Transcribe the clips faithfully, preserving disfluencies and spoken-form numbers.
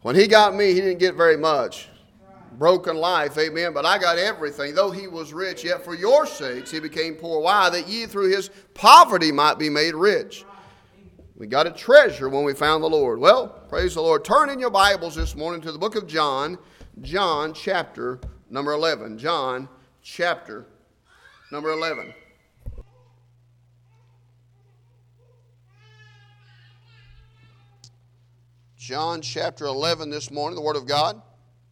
When he got me, he didn't get very much. Broken life, amen. But I got everything. Though he was rich, yet for your sakes he became poor. Why? That ye through his poverty might be made rich. We got a treasure when we found the Lord. Well, praise the Lord. Turn in your Bibles this morning to the book of John. John chapter number eleven. John chapter number eleven. John chapter eleven this morning, the Word of God.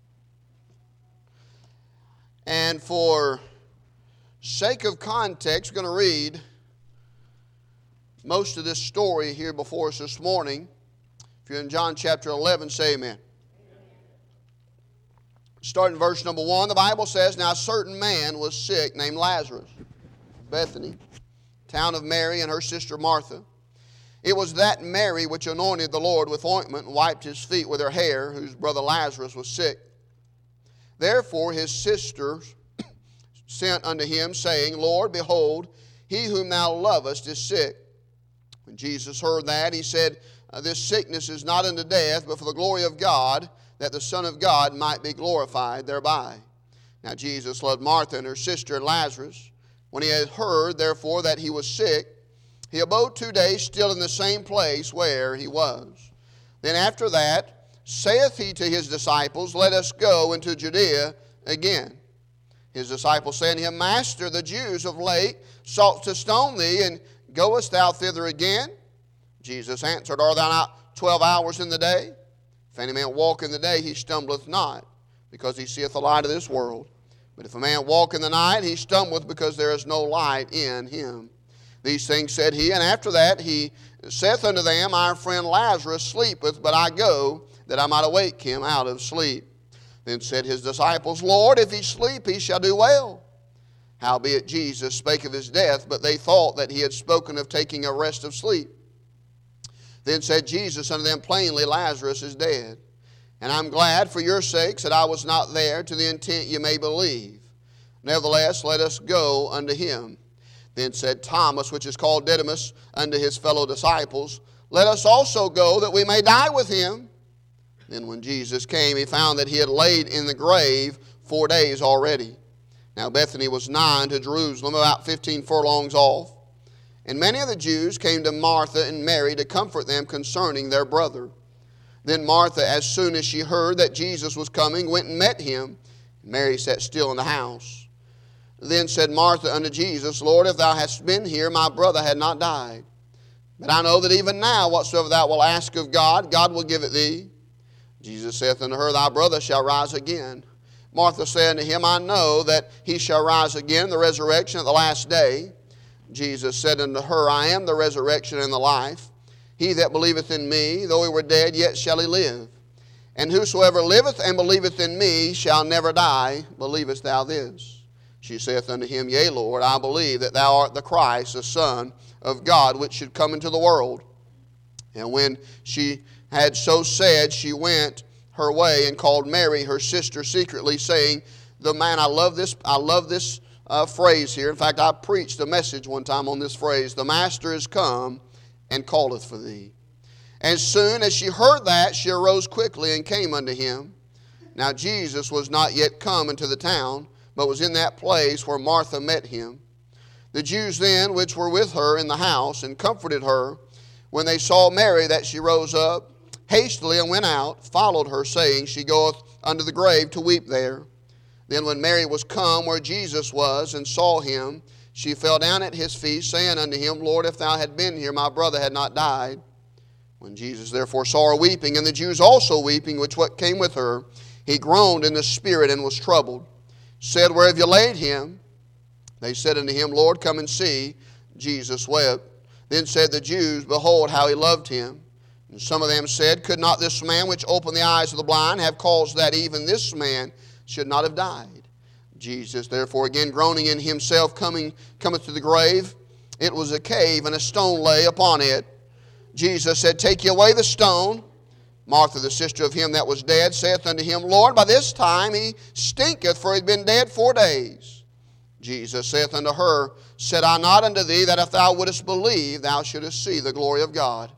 And for sake of context, we're going to read most of this story here before us this morning. If you're in John chapter eleven, say amen. Starting verse number one, the Bible says, Now a certain man was sick named Lazarus, Bethany, town of Mary and her sister Martha. It was that Mary which anointed the Lord with ointment and wiped his feet with her hair, whose brother Lazarus was sick. Therefore his sisters sent unto him, saying, Lord, behold, he whom thou lovest is sick. When Jesus heard that, he said, This sickness is not unto death, but for the glory of God, that the Son of God might be glorified thereby. Now Jesus loved Martha and her sister and Lazarus. When he had heard, therefore, that he was sick, he abode two days still in the same place where he was. Then after that, saith he to his disciples, Let us go into Judea again. His disciples say unto him, Master, the Jews of late sought to stone thee, and goest thou thither again? Jesus answered, Are thou not twelve hours in the day? If any man walk in the day, he stumbleth not, because he seeth the light of this world. But if a man walk in the night, he stumbleth, because there is no light in him. These things said he, and after that he saith unto them, Our friend Lazarus sleepeth, but I go, that I might awake him out of sleep. Then said his disciples, Lord, if he sleep, he shall do well. Howbeit Jesus spake of his death, but they thought that he had spoken of taking a rest of sleep. Then said Jesus unto them plainly, Lazarus is dead. And I'm glad for your sakes that I was not there, to the intent you may believe. Nevertheless, let us go unto him. Then said Thomas, which is called Didymus, unto his fellow disciples, Let us also go, that we may die with him. Then when Jesus came, he found that he had laid in the grave four days already. Now Bethany was nigh unto Jerusalem, about fifteen furlongs off. And many of the Jews came to Martha and Mary to comfort them concerning their brother. Then Martha, as soon as she heard that Jesus was coming, went and met him. Mary sat still in the house. Then said Martha unto Jesus, Lord, if thou hadst been here, my brother had not died. But I know that even now whatsoever thou wilt ask of God, God will give it thee. Jesus saith unto her, Thy brother shall rise again. Martha said unto him, I know that he shall rise again in the resurrection at the last day. Jesus said unto her, I am the resurrection and the life. He that believeth in me, though he were dead, yet shall he live. And whosoever liveth and believeth in me shall never die. Believest thou this? She saith unto him, Yea, Lord, I believe that thou art the Christ, the Son of God, which should come into the world. And when she had so said, she went her way and called Mary, her sister, secretly, saying, The man, I love this, I love this uh, phrase here. In fact, I preached a message one time on this phrase, The Master is come and calleth for thee. As soon as she heard that, she arose quickly and came unto him. Now Jesus was not yet come into the town, but was in that place where Martha met him. The Jews then, which were with her in the house, and comforted her, when they saw Mary, that she rose up hastily and went out, followed her, saying, She goeth unto the grave to weep there. Then when Mary was come where Jesus was, and saw him, she fell down at his feet, saying unto him, Lord, if thou had been here, my brother had not died. When Jesus therefore saw her weeping, and the Jews also weeping, which what came with her, he groaned in the spirit and was troubled. Said, Where have you laid him? They said unto him, Lord, come and see. Jesus wept. Then said the Jews, Behold how he loved him. And some of them said, Could not this man which opened the eyes of the blind have caused that even this man should not have died? Jesus therefore again groaning in himself coming cometh to the grave. It was a cave, and a stone lay upon it. Jesus said, Take ye away the stone. Martha, the sister of him that was dead, saith unto him, Lord, by this time he stinketh, for he had been dead four days. Jesus saith unto her, Said I not unto thee that if thou wouldest believe, thou shouldest see the glory of God?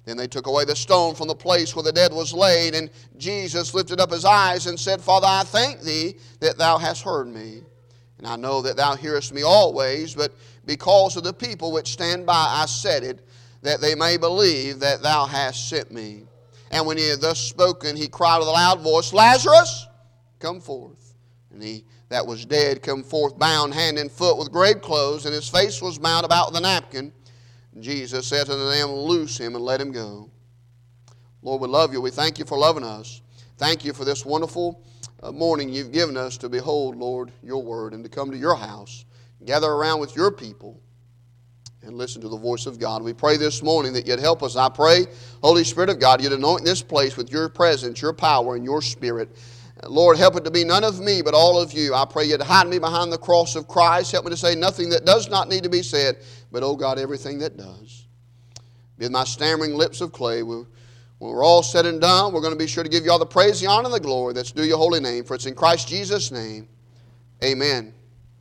Then they took away the stone from the place where the dead was laid, and Jesus lifted up his eyes and said, Father, I thank thee that thou hast heard me. And I know that thou hearest me always, but because of the people which stand by I said it, that they may believe that thou hast sent me. And when he had thus spoken, he cried with a loud voice, Lazarus, come forth. And he that was dead come forth, bound hand and foot with grave clothes, and his face was bound about with a napkin. And Jesus said unto them, Loose him and let him go. Lord, we love you. We thank you for loving us. Thank you for this wonderful uh, morning you've given us to behold, Lord, your word, and to come to your house, gather around with your people, and listen to the voice of God. We pray this morning that you'd help us. I pray, Holy Spirit of God, you'd anoint this place with your presence, your power, and your Spirit. Lord, help it to be none of me, but all of you. I pray you'd hide me behind the cross of Christ. Help me to say nothing that does not need to be said, but, oh God, everything that does. With my stammering lips of clay, when we're all said and done, we're going to be sure to give you all the praise, the honor, and the glory that's due your holy name. For it's in Christ Jesus' name. Amen.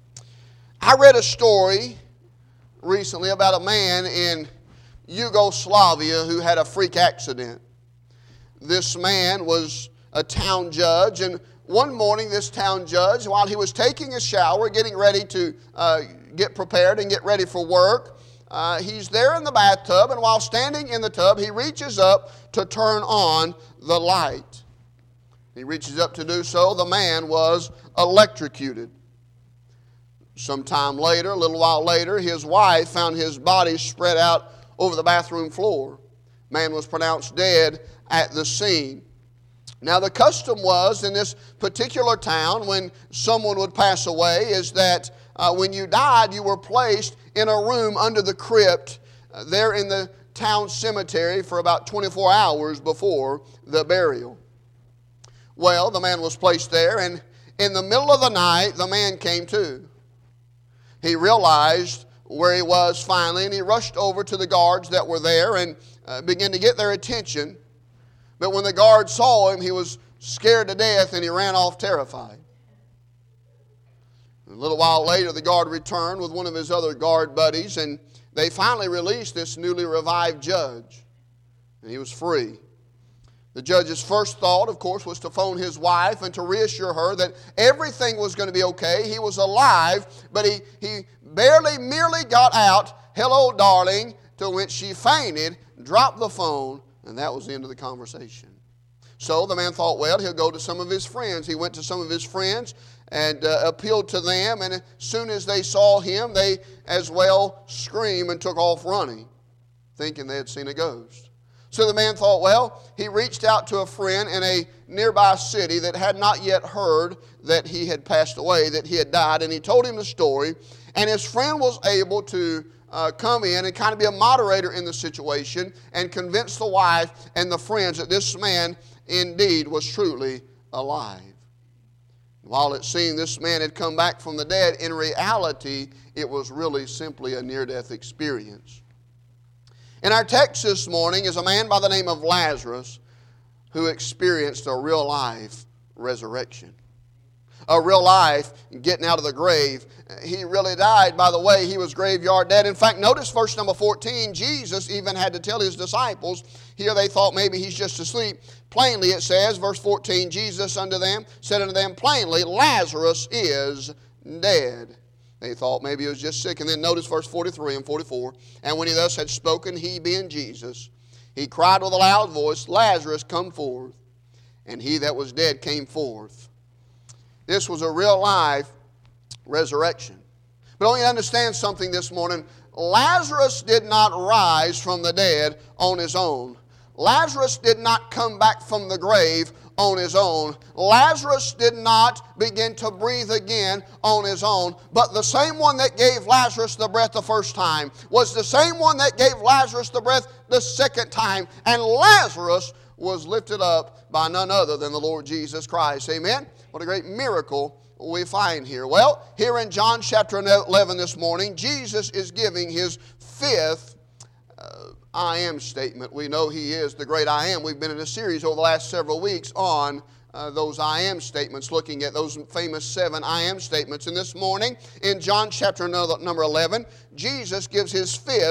I read a story recently about a man in Yugoslavia who had a freak accident. This man was a town judge, and one morning this town judge, while he was taking a shower, getting ready to uh, get prepared and get ready for work, uh, he's there in the bathtub, and while standing in the tub, he reaches up to turn on the light. He reaches up to do so. The man was electrocuted. Sometime later, a little while later, his wife found his body spread out over the bathroom floor. Man was pronounced dead at the scene. Now, the custom was in this particular town when someone would pass away is that uh, when you died, you were placed in a room under the crypt uh, there in the town cemetery for about twenty-four hours before the burial. Well, the man was placed there, and in the middle of the night, the man came to. He realized where he was finally, and he rushed over to the guards that were there and uh, began to get their attention. But when the guard saw him, he was scared to death, and he ran off terrified. A little while later, the guard returned with one of his other guard buddies, and they finally released this newly revived judge, and he was free. The judge's first thought, of course, was to phone his wife and to reassure her that everything was going to be okay. He was alive, but he, he barely, merely got out, hello, darling, to which she fainted, dropped the phone, and that was the end of the conversation. So the man thought, well, he'll go to some of his friends. He went to some of his friends and uh, appealed to them, and as soon as they saw him, they as well screamed and took off running, thinking they had seen a ghost. So the man thought, well, he reached out to a friend in a nearby city that had not yet heard that he had passed away, that he had died, and he told him the story, and his friend was able to uh, come in and kind of be a moderator in the situation and convince the wife and the friends that this man indeed was truly alive. While it seemed this man had come back from the dead, in reality, it was really simply a near-death experience. In our text this morning is a man by the name of Lazarus who experienced a real-life resurrection. A real life getting out of the grave. He really died, by the way. He was graveyard dead. In fact, notice verse number fourteen. Jesus even had to tell his disciples. Here they thought maybe he's just asleep. Plainly it says, verse fourteen, Jesus unto them said unto them plainly, Lazarus is dead. They thought maybe he was just sick. And then notice verse forty-three and forty-four. And when he thus had spoken, he being Jesus, he cried with a loud voice, Lazarus, come forth. And he that was dead came forth. This was a real life resurrection. But I want you to understand something this morning. Lazarus did not rise from the dead on his own. Lazarus did not come back from the grave on his own. Lazarus did not begin to breathe again on his own. But the same one that gave Lazarus the breath the first time was the same one that gave Lazarus the breath the second time. And Lazarus was lifted up by none other than the Lord Jesus Christ. Amen? What a great miracle we find here. Well, here in John chapter eleven this morning, Jesus is giving his fifth uh, I am statement. We know he is the great I am. We've been in a series over the last several weeks on uh, those I am statements, looking at those famous seven I am statements. And this morning, in John chapter number eleven, Jesus gives his fifth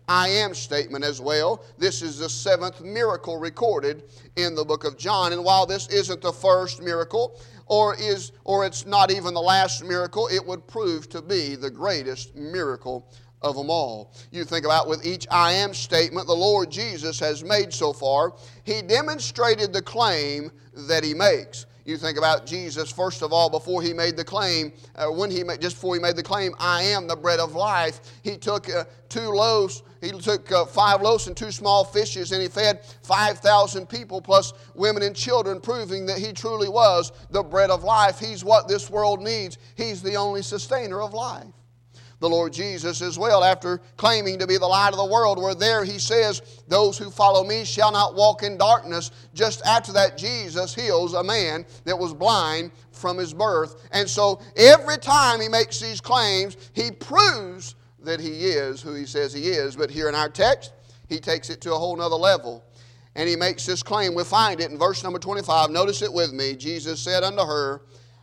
I am statement as well. This is the seventh miracle recorded in the book of John. And while this isn't the first miracle, or is or it's not even the last miracle, it would prove to be the greatest miracle of them all. You think about with each I am statement the Lord Jesus has made so far, He demonstrated the claim that He makes. You think about Jesus, first of all, before He made the claim, uh, when He made, just before He made the claim, I am the bread of life, He took uh, two loaves, He took uh, five loaves and two small fishes, and He fed five thousand people plus women and children, proving that He truly was the bread of life. He's what this world needs. He's the only sustainer of life. The Lord Jesus as well, after claiming to be the light of the world, where there He says, those who follow me shall not walk in darkness. Just after that, Jesus heals a man that was blind from his birth. And so every time He makes these claims, He proves that He is who He says He is. But here in our text, He takes it to a whole nother level. And He makes this claim. We find it in verse number twenty-five. Notice it with me. Jesus said unto her,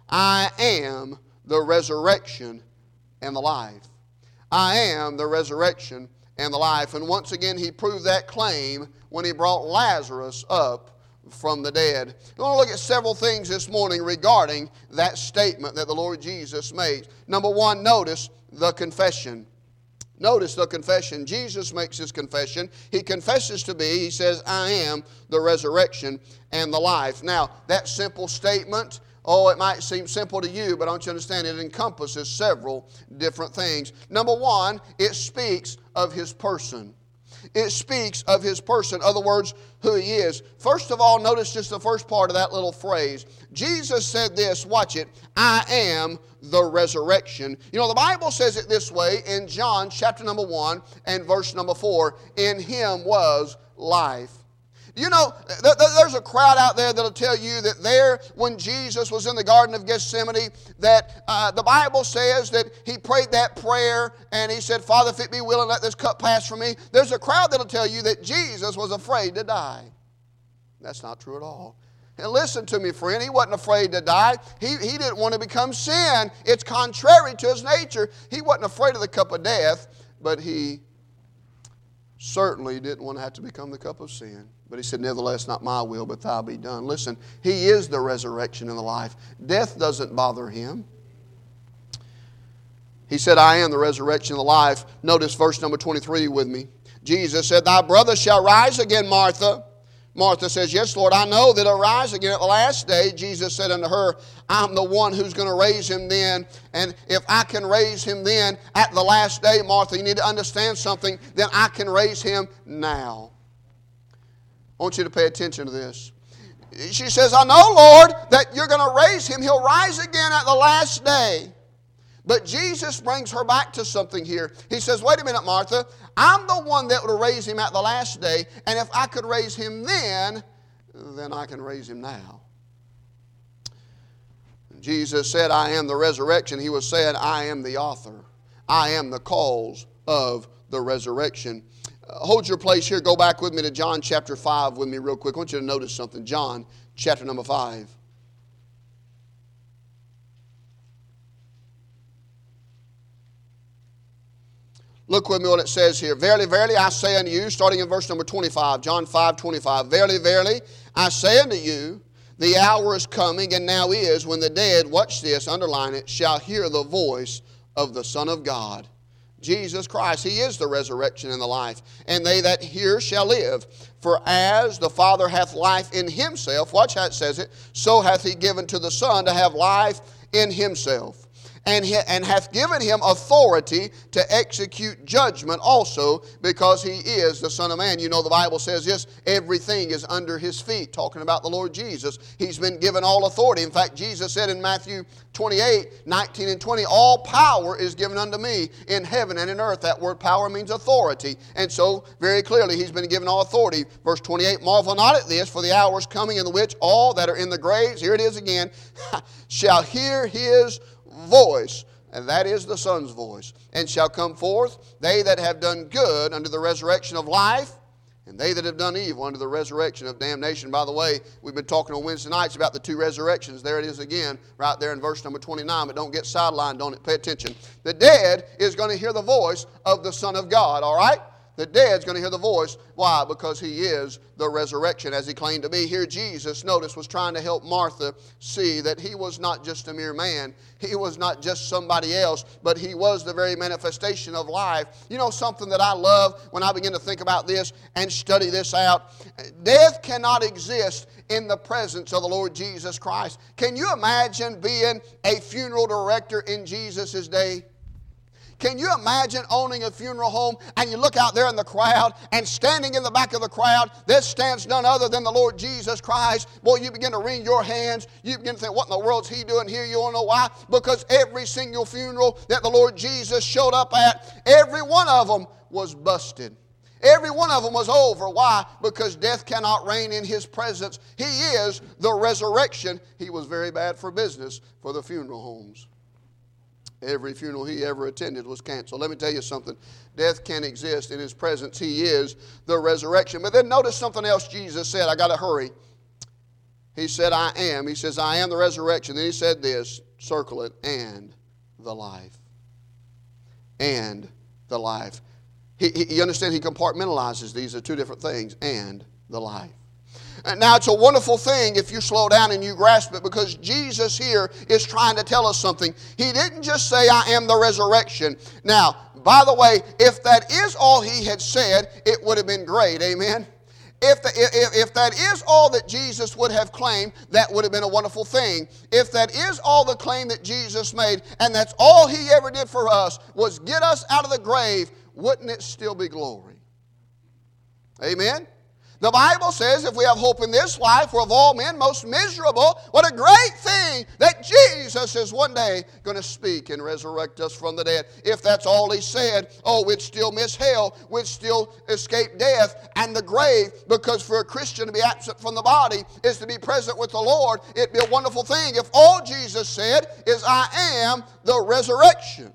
I am the resurrection and the life. I am the resurrection and the life. And once again, He proved that claim when He brought Lazarus up from the dead. I want to look at several things this morning regarding that statement that the Lord Jesus made. Number one, notice the confession. Notice the confession. Jesus makes His confession. He confesses to be, He says, I am the resurrection and the life. Now, that simple statement, oh, it might seem simple to you, but don't you understand, it encompasses several different things. Number one, it speaks of His person. It speaks of His person. In other words, who He is. First of all, notice just the first part of that little phrase. Jesus said this, watch it, I am the resurrection. You know, the Bible says it this way in John chapter number one and verse number four, in Him was life. You know, there's a crowd out there that'll tell you that there, when Jesus was in the Garden of Gethsemane, that uh, the Bible says that He prayed that prayer and He said, Father, if it be willing, let this cup pass from me. There's a crowd that'll tell you that Jesus was afraid to die. That's not true at all. And listen to me, friend, He wasn't afraid to die. He, he didn't want to become sin. It's contrary to His nature. He wasn't afraid of the cup of death, but He certainly didn't want to have to become the cup of sin. But He said, nevertheless, not my will, but Thy be done. Listen, He is the resurrection and the life. Death doesn't bother Him. He said, I am the resurrection and the life. Notice verse number twenty-three with me. Jesus said, Thy brother shall rise again, Martha. Martha says, yes, Lord, I know that He'll rise again at the last day. Jesus said unto her, I'm the one who's going to raise Him then. And if I can raise Him then at the last day, Martha, you need to understand something, then I can raise Him now. I want you to pay attention to this. She says, I know, Lord, that you're going to raise Him. He'll rise again at the last day. But Jesus brings her back to something here. He says, wait a minute, Martha. I'm the one that will raise Him at the last day. And if I could raise Him then, then I can raise Him now. Jesus said, I am the resurrection. He was saying, I am the author. I am the cause of the resurrection. Uh, hold your place here. Go back with me to John chapter five with me real quick. I want you to notice something. John chapter number five. Look with me what it says here. Verily, verily, I say unto you, starting in verse number twenty-five, John five, twenty-five. Verily, verily, I say unto you, the hour is coming, and now is, when the dead, watch this, underline it, shall hear the voice of the Son of God. Jesus Christ, He is the resurrection and the life. And they that hear shall live. For as the Father hath life in Himself, watch how it says it, so hath He given to the Son to have life in Himself. And, he, and hath given Him authority to execute judgment also, because He is the Son of Man. You know the Bible says this, everything is under His feet, talking about the Lord Jesus. He's been given all authority. In fact, Jesus said in Matthew twenty-eight, nineteen and twenty, all power is given unto me in heaven and in earth. That word power means authority. And so, very clearly, He's been given all authority. Verse twenty-eight, marvel not at this, for the hour is coming in the which all that are in the graves, here it is again, shall hear His voice, and that is the Son's voice, and shall come forth, they that have done good unto the resurrection of life, and they that have done evil unto the resurrection of damnation. By the way, we've been talking on Wednesday nights about the two resurrections. There it is again, right there in verse number twenty-nine, but don't get sidelined on it. Pay attention. The dead is going to hear the voice of the Son of God, all right? The dead's going to hear the voice. Why? Because He is the resurrection, as He claimed to be. Here Jesus, notice, was trying to help Martha see that He was not just a mere man. He was not just somebody else, but He was the very manifestation of life. You know something that I love when I begin to think about this and study this out? Death cannot exist in the presence of the Lord Jesus Christ. Can you imagine being a funeral director in Jesus' day? Can you imagine owning a funeral home and you look out there in the crowd, and standing in the back of the crowd, there stands none other than the Lord Jesus Christ? Boy, you begin to wring your hands. You begin to think, what in the world's He doing here? You want to know why? Because every single funeral that the Lord Jesus showed up at, every one of them was busted. Every one of them was over. Why? Because death cannot reign in His presence. He is the resurrection. He was very bad for business for the funeral homes. Every funeral He ever attended was canceled. Let me tell you something. Death can't exist in His presence. He is the resurrection. But then notice something else Jesus said. I got to hurry. He said, I am. He says, I am the resurrection. Then He said this, circle it, and the life. And the life. He, he, you understand, He compartmentalizes these as two different things, and the life. Now, it's a wonderful thing if you slow down and you grasp it, because Jesus here is trying to tell us something. He didn't just say, I am the resurrection. Now, by the way, if that is all He had said, it would have been great. Amen? If, the, if, if that is all that Jesus would have claimed, that would have been a wonderful thing. If that is all the claim that Jesus made, and that's all He ever did for us, was get us out of the grave, wouldn't it still be glory? Amen? The Bible says if we have hope in this life, we're of all men most miserable. What a great thing that Jesus is one day going to speak and resurrect us from the dead. If that's all He said, oh, we'd still miss hell. We'd still escape death and the grave, because for a Christian to be absent from the body is to be present with the Lord. It'd be a wonderful thing if all Jesus said is, I am the resurrection.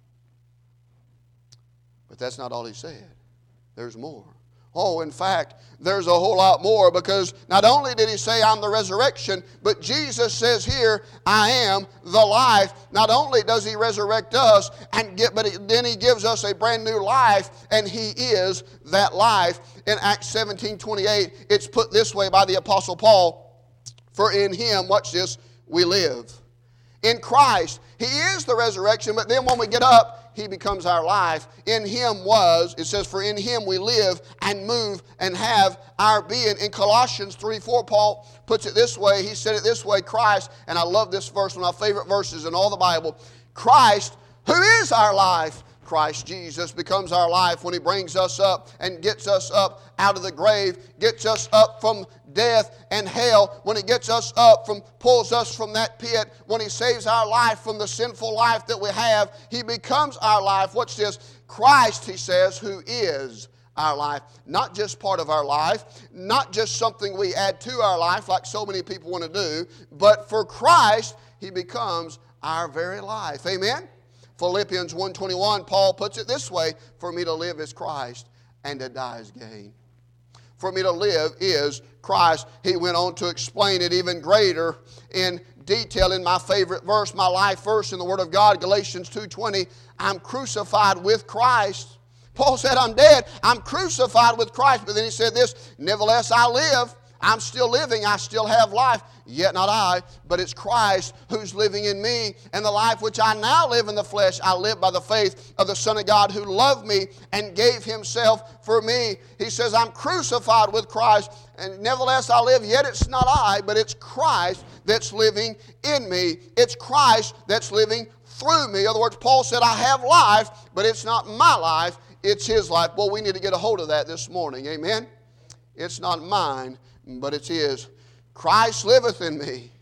But that's not all He said. There's more. Oh, in fact, there's a whole lot more, because not only did He say, I'm the resurrection, but Jesus says here, I am the life. Not only does He resurrect us, and get, but then He gives us a brand new life, and He is that life. In Acts seventeen twenty-eight, it's put this way by the Apostle Paul, for in Him, watch this, we live. In Christ, He is the resurrection, but then when we get up, He becomes our life. In Him was, it says, for in Him we live and move and have our being. In Colossians three four, Paul puts it this way. He said it this way, Christ, and I love this verse, one of my favorite verses in all the Bible. Christ, who is our life, Christ Jesus becomes our life when He brings us up and gets us up out of the grave, gets us up from death and hell, when He gets us up, from pulls us from that pit, when He saves our life from the sinful life that we have, He becomes our life. Watch this. Christ, he says, who is our life. Not just part of our life, not just something we add to our life like so many people want to do, but for Christ, He becomes our very life. Amen? Philippians one twenty-one, Paul puts it this way, for me to live is Christ, and to die is gain. For me to live is Christ. He went on to explain it even greater in detail in my favorite verse, my life verse in the Word of God, Galatians two twenty, I'm crucified with Christ. Paul said, I'm dead. I'm crucified with Christ. But then he said this, nevertheless I live. I'm still living. I still have life. Yet not I, but it's Christ who's living in me. And the life which I now live in the flesh, I live by the faith of the Son of God who loved me and gave Himself for me. He says, I'm crucified with Christ. And nevertheless I live, yet it's not I, but it's Christ that's living in me. It's Christ that's living through me. In other words, Paul said, I have life, but it's not my life. It's His life. Well, we need to get a hold of that this morning. Amen? It's not mine, but it's His. Christ liveth in me.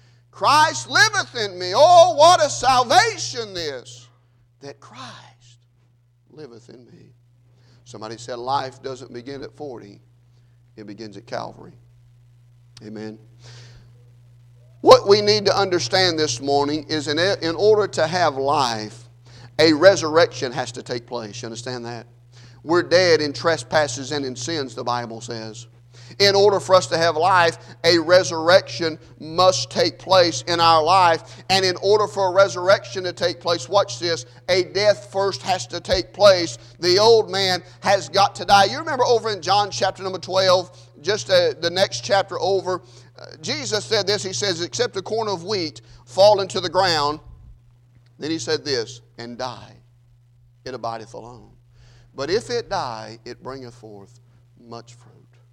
Christ liveth in me. Oh, what a salvation this, that Christ liveth in me. Somebody said life doesn't begin at forty. It begins at Calvary. Amen. What we need to understand this morning is in, in order to have life, a resurrection has to take place. You understand that? We're dead in trespasses and in sins, the Bible says. In order for us to have life, a resurrection must take place in our life. And in order for a resurrection to take place, watch this, a death first has to take place. The old man has got to die. You remember over in John chapter number twelve, just uh, the next chapter over, uh, Jesus said this. He says, except a corn of wheat fall into the ground, then he said this, and die, it abideth alone. But if it die, it bringeth forth much fruit.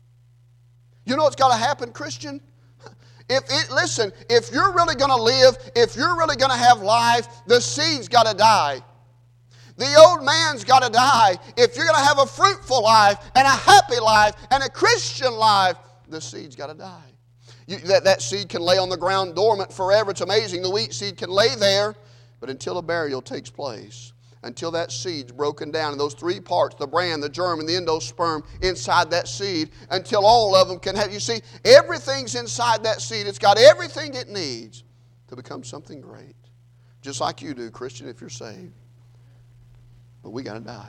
You know what's got to happen, Christian? If it, listen, if you're really going to live, if you're really going to have life, the seed's got to die. The old man's got to die. If you're going to have a fruitful life and a happy life and a Christian life, the seed's got to die. You, that, that seed can lay on the ground dormant forever. It's amazing. The wheat seed can lay there, but until a burial takes place, until that seed's broken down in those three parts, the bran, the germ, and the endosperm inside that seed, until all of them can have, you see, everything's inside that seed. It's got everything it needs to become something great. Just like you do, Christian, if you're saved. But we got to die.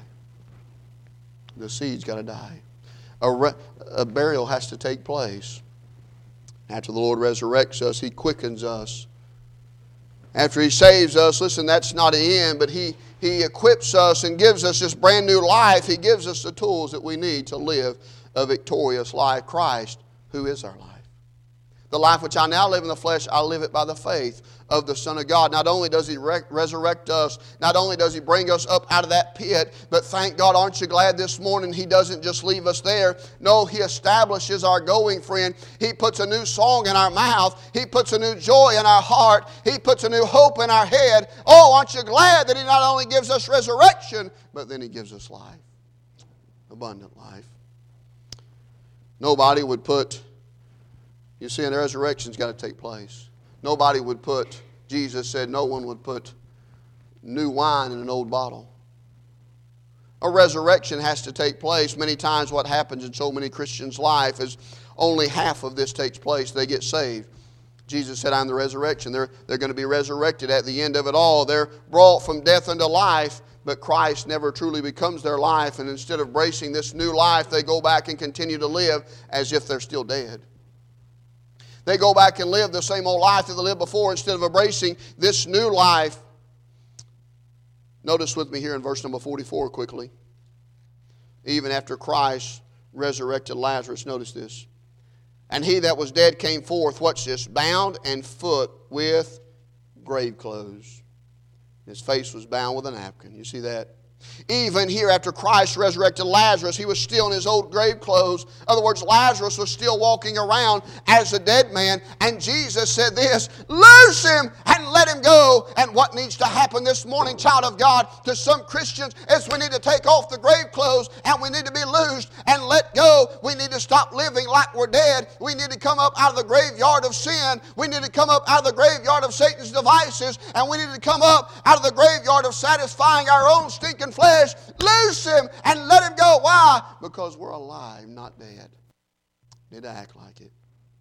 The seed's got to die. A, re- a burial has to take place. After the Lord resurrects us, He quickens us. After He saves us, listen, that's not the end, but He, he equips us and gives us this brand new life. He gives us the tools that we need to live a victorious life. Christ, who is our life. The life which I now live in the flesh, I live it by the faith of the Son of God. Not only does He re- resurrect us, not only does He bring us up out of that pit, but thank God, aren't you glad this morning He doesn't just leave us there? No, He establishes our going, friend. He puts a new song in our mouth. He puts a new joy in our heart. He puts a new hope in our head. Oh, aren't you glad that He not only gives us resurrection, but then He gives us life, abundant life. Nobody would put, you see, the resurrection's got to take place. Nobody would put, Jesus said, no one would put new wine in an old bottle. A resurrection has to take place. Many times what happens in so many Christians' life is only half of this takes place. They get saved. Jesus said, I'm the resurrection. They're, they're going to be resurrected at the end of it all. They're brought from death unto life, but Christ never truly becomes their life. And instead of embracing this new life, they go back and continue to live as if they're still dead. They go back and live the same old life that they lived before instead of embracing this new life. Notice with me here in verse number forty-four quickly. Even after Christ resurrected Lazarus, notice this. And he that was dead came forth, watch this, bound and foot with grave clothes. His face was bound with a napkin. You see that? Even here after Christ resurrected Lazarus, he was still in his old grave clothes. In other words, Lazarus was still walking around as a dead man. And Jesus said this, loose him and let him go. And what needs to happen this morning, child of God, to some Christians is we need to take off the grave clothes and we need to be loosed and let go. We need to stop living like we're dead. We need to come up out of the graveyard of sin. We need to come up out of the graveyard of Satan's devices. And we need to come up out of the graveyard of satisfying our own stinking flesh. Loose him and let him go. Why? Because we're alive, not dead. Need to act like it.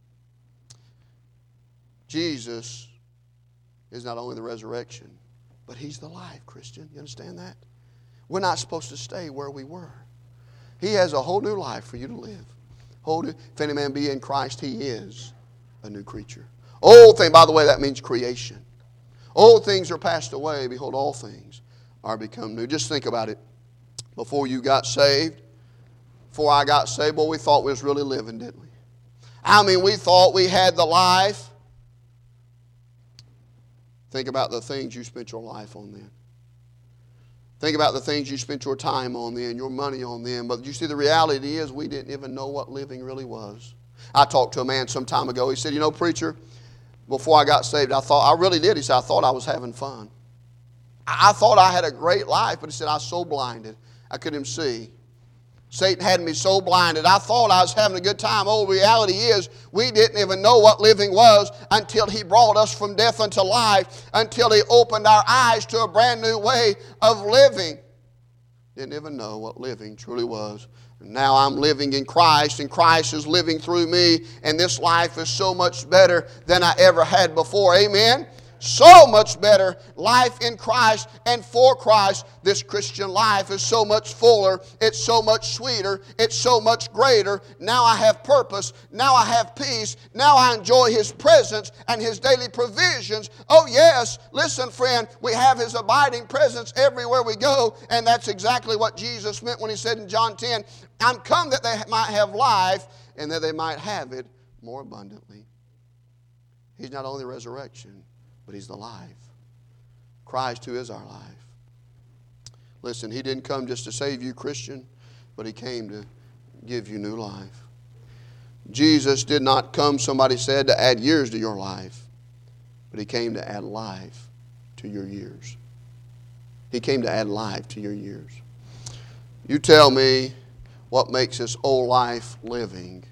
Jesus is not only the resurrection, but He's the life, Christian. You understand that? We're not supposed to stay where we were. He has a whole new life for you to live. Whole new, if any man be in Christ, he is a new creature. Old thing, by the way, that means creation. Old things are passed away. Behold, all things are become new. Just think about it. Before you got saved, before I got saved, boy, we thought we was really living, didn't we? I mean, we thought we had the life. Think about the things you spent your life on then. Think about the things you spent your time on then, your money on then. But you see, the reality is we didn't even know what living really was. I talked to a man some time ago. He said, you know, preacher, before I got saved, I thought, I really did. He said, I thought I was having fun. I thought I had a great life, but he said, I was so blinded, I couldn't even see. Satan had me so blinded. I thought I was having a good time. Oh, reality is we didn't even know what living was until He brought us from death unto life, until He opened our eyes to a brand new way of living. Didn't even know what living truly was. And now I'm living in Christ, and Christ is living through me, and this life is so much better than I ever had before. Amen? So much better. Life in Christ and for Christ. This Christian life is so much fuller. It's so much sweeter. It's so much greater. Now I have purpose. Now I have peace. Now I enjoy His presence and His daily provisions. Oh yes, listen friend, we have His abiding presence everywhere we go, and that's exactly what Jesus meant when He said in John ten, I'm come that they might have life and that they might have it more abundantly. He's not only the resurrection, but He's the life. Christ who is our life. Listen, He didn't come just to save you, Christian, but He came to give you new life. Jesus did not come, somebody said, to add years to your life, but He came to add life to your years. He came to add life to your years. You tell me what makes this old life living.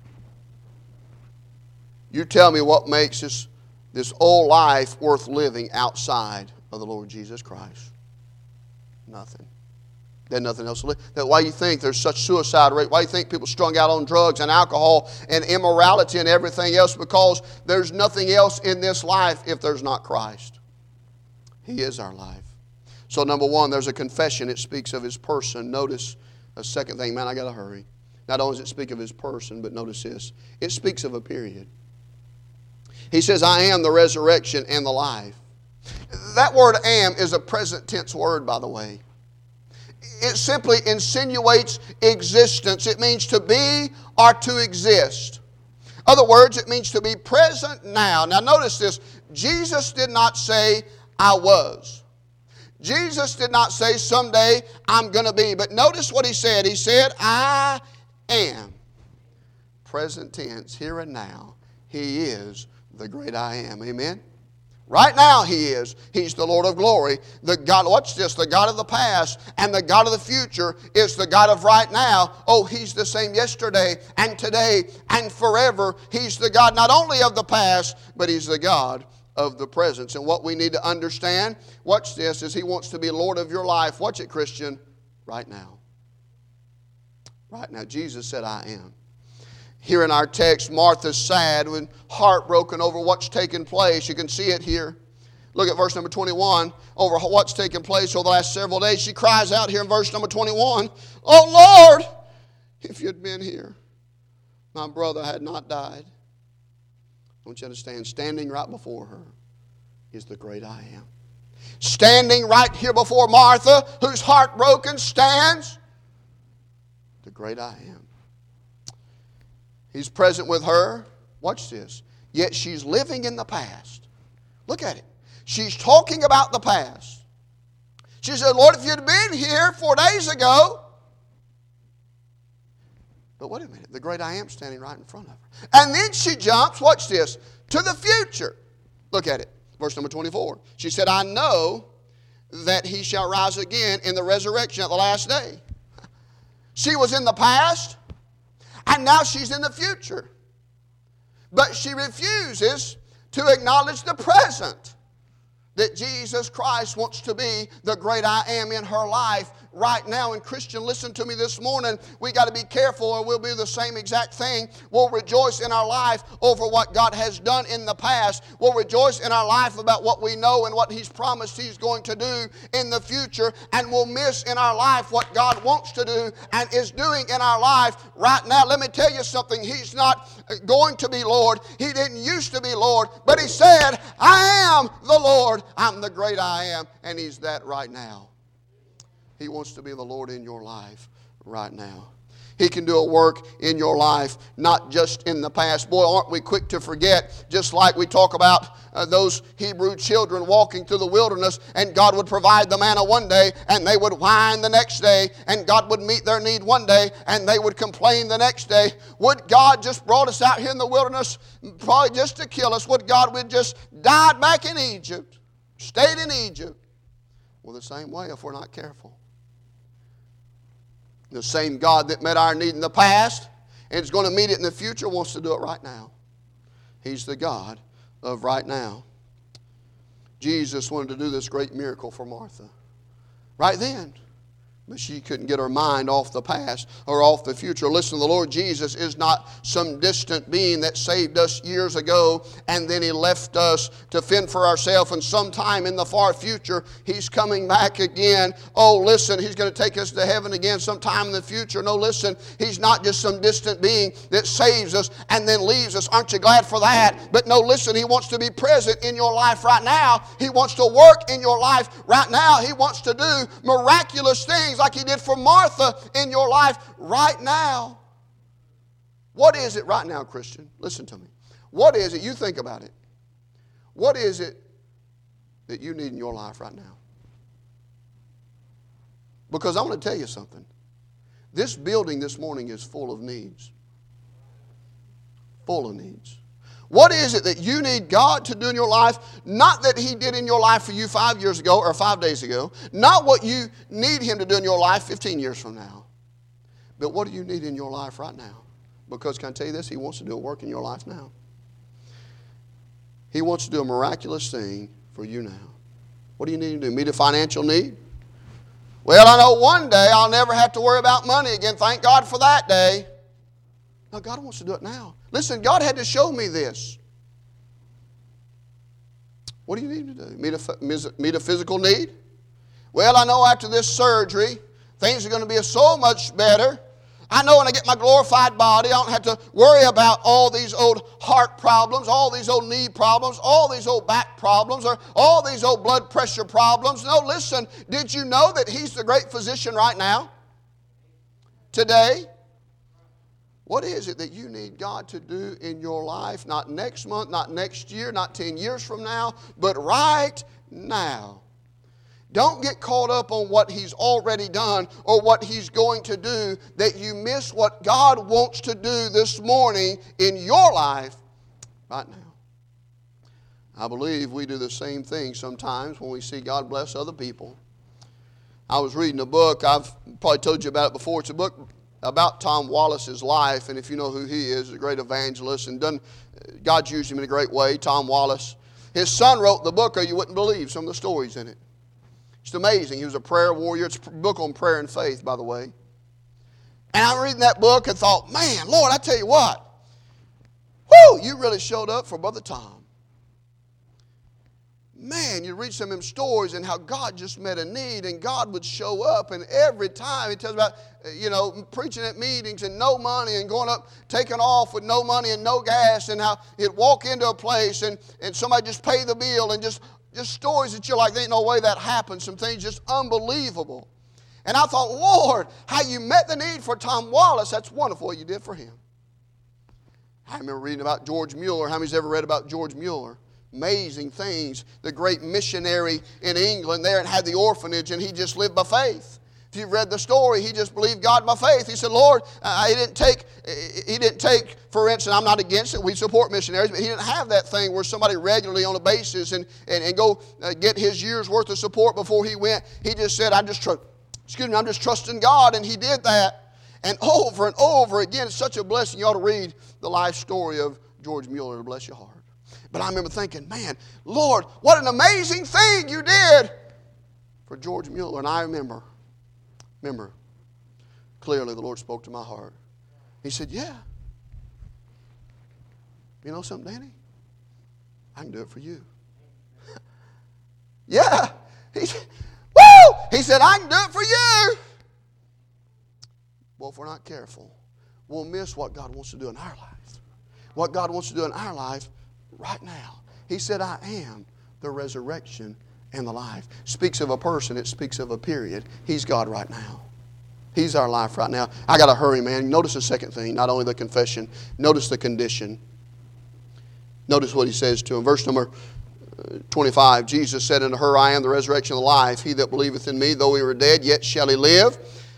You tell me what makes this, this old life worth living outside of the Lord Jesus Christ. Nothing. There's nothing else to live. That's why you think there's such suicide rate. Why you think people strung out on drugs and alcohol and immorality and everything else? Because there's nothing else in this life if there's not Christ. He is our life. So number one, there's a confession. It speaks of His person. Notice a second thing. Man, I got to hurry. Not only does it speak of His person, but notice this. It speaks of a period. He says, I am the resurrection and the life. That word am is a present tense word, by the way. It simply insinuates existence. It means to be or to exist. In other words, it means to be present now. Now notice this. Jesus did not say, I was. Jesus did not say, someday I'm going to be. But notice what He said. He said, I am. Present tense, here and now. He is the great I am. Amen? Right now He is. He's the Lord of glory. The God, watch this, the God of the past and the God of the future is the God of right now. Oh, He's the same yesterday and today and forever. He's the God not only of the past, but He's the God of the present. And what we need to understand, watch this, is He wants to be Lord of your life. Watch it, Christian, right now. Right now. Jesus said, I am. Here in our text, Martha's sad and heartbroken over what's taken place. You can see it here. Look at verse number twenty-one. Over what's taken place over the last several days. She cries out here in verse number twenty-one, oh Lord, if you'd been here, my brother had not died. I want you to understand, standing right before her is the great I am. Standing right here before Martha, who's heartbroken, stands the great I am. He's present with her. Watch this. Yet she's living in the past. Look at it. She's talking about the past. She said, Lord, if you'd been here four days ago. But wait a minute. The great I am standing right in front of her. And then she jumps, watch this, to the future. Look at it. Verse number twenty-four. She said, I know that He shall rise again in the resurrection at the last day. She was in the past. And now she's in the future. But she refuses to acknowledge the present. That Jesus Christ wants to be the great I am in her life right now. And Christian, listen to me this morning. We got to be careful or we'll do the same exact thing. We'll rejoice in our life over what God has done in the past. We'll rejoice in our life about what we know and what He's promised He's going to do in the future. And we'll miss in our life what God wants to do and is doing in our life right now. Let me tell you something. He's not going to be Lord. He didn't used to be Lord. But He said, I am the Lord. I'm the great I am. And He's that right now. He wants to be the Lord in your life right now. He can do a work in your life, not just in the past. Boy, aren't we quick to forget, just like we talk about uh, those Hebrew children walking through the wilderness, and God would provide the manna one day, and they would whine the next day, and God would meet their need one day, and they would complain the next day. Would God just brought us out here in the wilderness, probably just to kill us? Would God would just died back in Egypt, stayed in Egypt? Well, the same way if we're not careful. The same God that met our need in the past and is going to meet it in the future wants to do it right now. He's the God of right now. Jesus wanted to do this great miracle for Martha. Right then. But she couldn't get her mind off the past or off the future. Listen, the Lord Jesus is not some distant being that saved us years ago and then He left us to fend for ourselves, and sometime in the far future He's coming back again. Oh, listen, He's going to take us to heaven again sometime in the future. No, listen, He's not just some distant being that saves us and then leaves us. Aren't you glad for that? But no, listen, He wants to be present in your life right now. He wants to work in your life right now. He wants to do miraculous things like He did for Martha in your life right now. What is it right now, Christian? Listen to me. What is it? You think about it. What is it that you need in your life right now? Because I want to tell you something. This building this morning is full of needs. Full of needs. What is it that you need God to do in your life? Not that He did in your life for you five years ago or five days ago. Not what you need Him to do in your life fifteen years from now. But what do you need in your life right now? Because can I tell you this? He wants to do a work in your life now. He wants to do a miraculous thing for you now. What do you need to do? Meet a financial need? Well, I know one day I'll never have to worry about money again. Thank God for that day. No, God wants to do it now. Listen, God had to show me this. What do you need to do? Meet a, meet a physical need? Well, I know after this surgery, things are going to be so much better. I know when I get my glorified body, I don't have to worry about all these old heart problems, all these old knee problems, all these old back problems, or all these old blood pressure problems. No, listen, did you know that He's the great physician right now? Today? What is it that you need God to do in your life? Not next month, not next year, not ten years from now, but right now. Don't get caught up on what He's already done or what He's going to do, that you miss what God wants to do this morning in your life right now. I believe we do the same thing sometimes when we see God bless other people. I was reading a book. I've probably told you about it before. It's a book about Tom Wallace's life, and if you know who he is, a great evangelist, and done, God's used him in a great way, Tom Wallace. His son wrote the book, or you wouldn't believe some of the stories in it. It's amazing. He was a prayer warrior. It's a book on prayer and faith, by the way. And I'm reading that book and thought, man, Lord, I tell you what, whoo, you really showed up for Brother Tom. Man, you read some of them stories and how God just met a need and God would show up, and every time he tells about, you know, preaching at meetings and no money and going up, taking off with no money and no gas, and how he'd walk into a place and, and somebody just pay the bill, and just, just stories that you're like, there ain't no way that happened. Some things just unbelievable. And I thought, Lord, how you met the need for Tom Wallace, that's wonderful what you did for him. I remember reading about George Mueller. How many's ever read about George Mueller? Amazing things. The great missionary in England there, and had the orphanage, and he just lived by faith. If you've read the story, he just believed God by faith. He said, Lord, uh, he didn't take, he didn't take, for instance, I'm not against it, we support missionaries, but he didn't have that thing where somebody regularly on a basis and, and, and go uh, get his year's worth of support before he went. He just said, I just trust, excuse me, I'm just trusting God, and he did that. And over and over again, it's such a blessing. You ought to read the life story of George Mueller to bless your heart. But I remember thinking, man, Lord, what an amazing thing you did for George Mueller. And I remember, remember, clearly the Lord spoke to my heart. He said, yeah. You know something, Danny? I can do it for you. Yeah. He, woo! He said, I can do it for you. Well, if we're not careful, we'll miss what God wants to do in our life. What God wants to do in our life right now. He said, I am the resurrection and the life. Speaks of a person, it speaks of a period. He's God right now. He's our life right now. I got to hurry, man. Notice the second thing, not only the confession, notice the condition. Notice what he says to him. Verse number twenty-five, Jesus said unto her, I am the resurrection and the life. He that believeth in me, though he were dead, yet shall he live.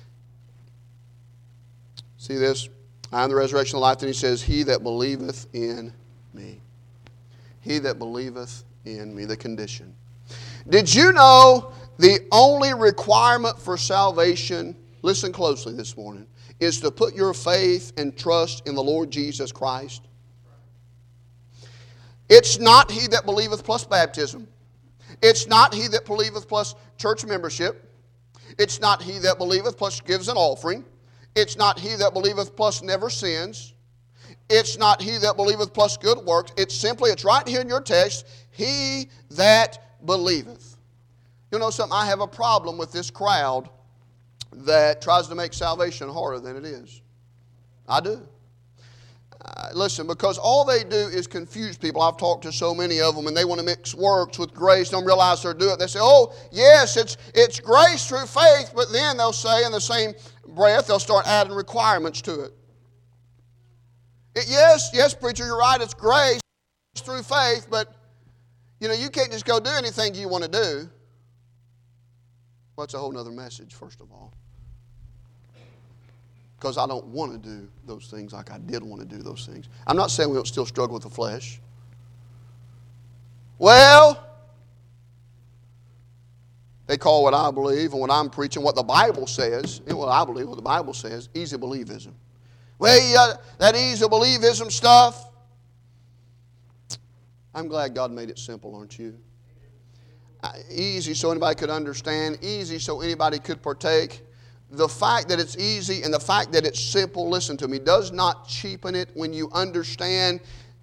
See this? I am the resurrection and the life. Then he says, he that believeth in me. He that believeth in me, the condition. Did you know the only requirement for salvation, listen closely this morning, is to put your faith and trust in the Lord Jesus Christ? It's not he that believeth plus baptism. It's not he that believeth plus church membership. It's not he that believeth plus gives an offering. It's not he that believeth plus never sins. It's not he that believeth plus good works. It's simply, it's right here in your text, he that believeth. You know something? I have a problem with this crowd that tries to make salvation harder than it is. I do. Uh, listen, because all they do is confuse people. I've talked to so many of them, and they want to mix works with grace. Don't realize they're doing it. They say, oh, yes, it's, it's grace through faith, but then they'll say in the same breath, they'll start adding requirements to it. It yes, yes, preacher, you're right, it's grace through faith, but, you know, you can't just go do anything you want to do. Well, it's a whole other message, first of all. Because I don't want to do those things like I did want to do those things. I'm not saying we don't still struggle with the flesh. Well, they call what I believe and what I'm preaching, what the Bible says, and what I believe, what the Bible says, easy believism. Well, yeah, that easy believism stuff. I'm glad God made it simple, aren't you? Easy so anybody could understand, easy so anybody could partake. The fact that it's easy and the fact that it's simple, listen to me, does not cheapen it. When you understand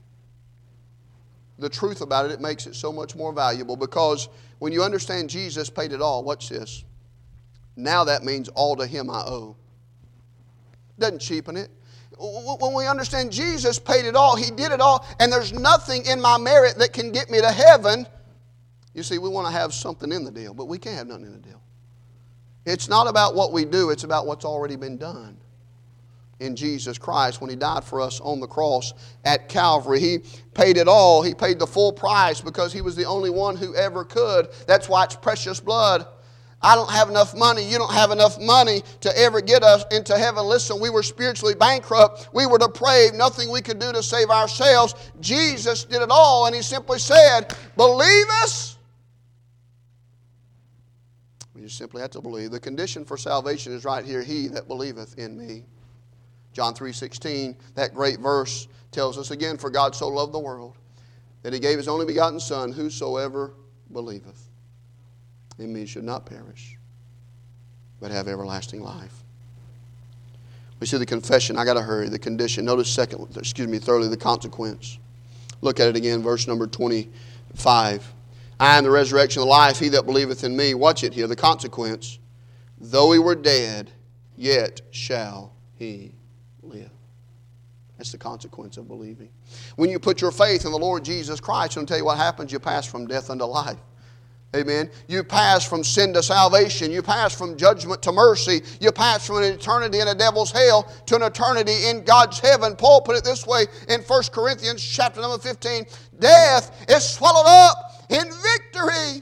the truth about it, it makes it so much more valuable, because when you understand Jesus paid it all, watch this. Now that means all to Him I owe. Doesn't cheapen it. When we understand Jesus paid it all, He did it all, and there's nothing in my merit that can get me to heaven. You see, we want to have something in the deal, but we can't have nothing in the deal. It's not about what we do, it's about what's already been done in Jesus Christ when He died for us on the cross at Calvary. He paid it all. He paid the full price because He was the only one who ever could. That's why it's precious blood. I don't have enough money. You don't have enough money to ever get us into heaven. Listen, we were spiritually bankrupt. We were depraved. Nothing we could do to save ourselves. Jesus did it all, and He simply said, believe us. You simply have to believe. The condition for salvation is right here. He that believeth in me. John three sixteen, that great verse tells us again, for God so loved the world that He gave His only begotten Son, whosoever believeth in me should not perish, but have everlasting life. We see the confession. I got to hurry. The condition. Notice second, excuse me, thirdly, the consequence. Look at it again, verse number twenty-five. I am the resurrection and the life. He that believeth in me, watch it here, the consequence. Though he were dead, yet shall he live. That's the consequence of believing. When you put your faith in the Lord Jesus Christ, I'm going to tell you what happens. You pass from death unto life. Amen. You pass from sin to salvation. You pass from judgment to mercy. You pass from an eternity in a devil's hell to an eternity in God's heaven. Paul put it this way in First Corinthians chapter number fifteen. Death is swallowed up in victory.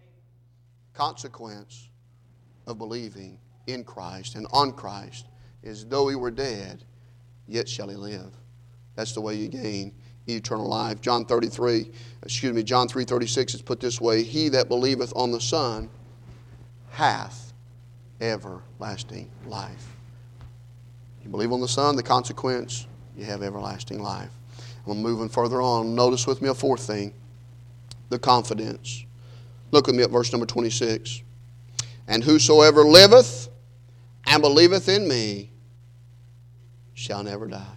Consequence of believing in Christ and on Christ is though he were dead, yet shall he live. That's the way you gain eternal life. John thirty-three, excuse me, John three thirty-six is put this way. He that believeth on the Son hath everlasting life. You believe on the Son, the consequence, you have everlasting life. I'm moving further on. Notice with me a fourth thing. The confidence. Look with me at verse number twenty-six. And whosoever liveth and believeth in me shall never die.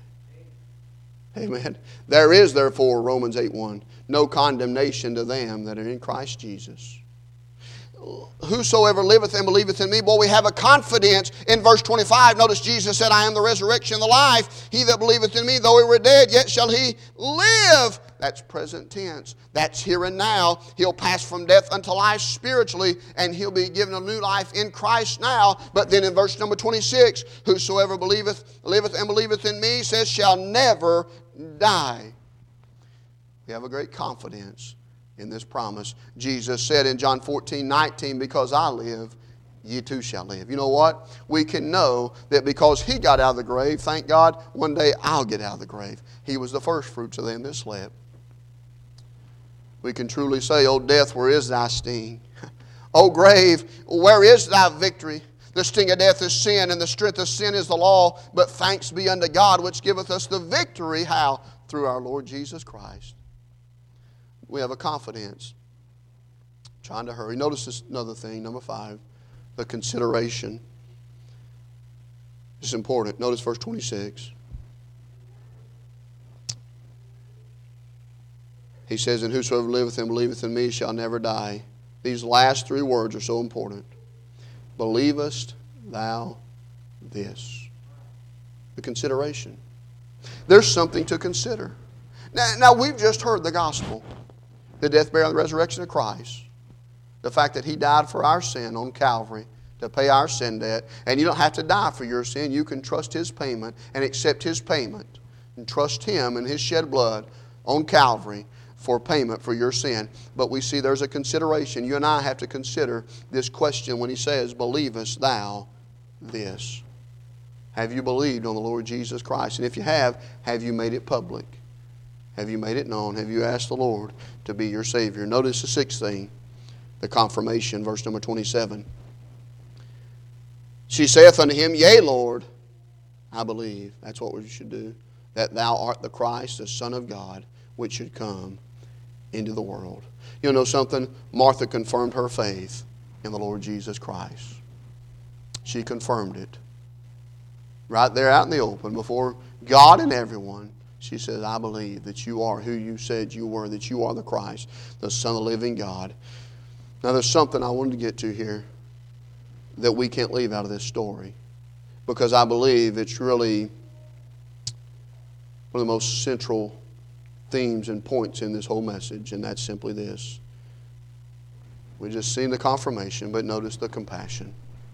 Amen. There is therefore, Romans eight one, no condemnation to them that are in Christ Jesus. Whosoever liveth and believeth in me. Boy, we have a confidence in verse twenty-five. Notice Jesus said, I am the resurrection and the life. He that believeth in me, though he were dead, yet shall he live. That's present tense. That's here and now. He'll pass from death unto life spiritually, and he'll be given a new life in Christ now. But then in verse number twenty-six, whosoever believeth, liveth and believeth in me, says, shall never die. We have a great confidence in this promise. Jesus said in John fourteen nineteen, because I live, ye too shall live. You know what? We can know that because He got out of the grave, thank God, one day I'll get out of the grave. He was the first fruits of them that slept. We can truly say, O death, where is thy sting? O grave, where is thy victory? The sting of death is sin, and the strength of sin is the law. But thanks be unto God, which giveth us the victory. How? Through our Lord Jesus Christ. We have a confidence. Trying to hurry. Notice this another thing, number five. the consideration. It's important. Notice verse twenty-six. He says, and whosoever liveth and believeth in me shall never die. These last three words are so important. Believest thou this? The consideration. There's something to consider. Now, now we've just heard the gospel. The death, burial, and resurrection of Christ. The fact that He died for our sin on Calvary to pay our sin debt. And you don't have to die for your sin. You can trust His payment and accept His payment. And trust Him and His shed blood on Calvary for payment for your sin. But we see there's a consideration. You and I have to consider this question when He says, believest thou this? Have you believed on the Lord Jesus Christ? And if you have, have you made it public? Have you made it known? Have you asked the Lord to be your Savior? Notice the sixth thing, the confirmation, verse number twenty-seven. She saith unto him, Yea, Lord, I believe. That's what we should do. That thou art the Christ, the Son of God, which should come into the world. You know something? Martha confirmed her faith in the Lord Jesus Christ. She confirmed it. Right there out in the open before God and everyone. She says, I believe that you are who you said you were, that you are the Christ, the Son of the living God. Now there's something I wanted to get to here that we can't leave out of this story, because I believe it's really one of the most central themes and points in this whole message, and that's simply this. We just seen the confirmation, but notice the compassion.